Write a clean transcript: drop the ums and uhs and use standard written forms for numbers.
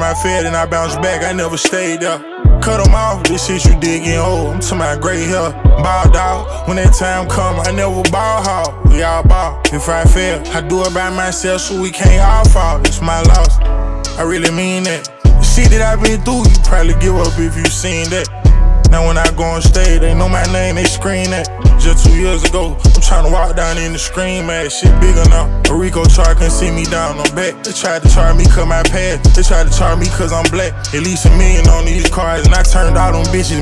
I failed and I bounced back, I never stayed there. Cut them off, this shit you did getting old. I'm to my gray hair, balled out. When that time come, I never ball hard. We all ball. If I fail, I do it by myself, so we can't all fall. It's my loss. I really mean that. The shit that I been through, you probably give up if you seen that. Now when I go on stage, they know my name, they scream that. Just 2 years ago, I'm tryna walk down in the scream at shit bigger now. A Rico chart can see me down on back. They tried to charge me cause my past. They tried to charge me cause I'm black. At least $1 million on these cars, and I turned all them bitches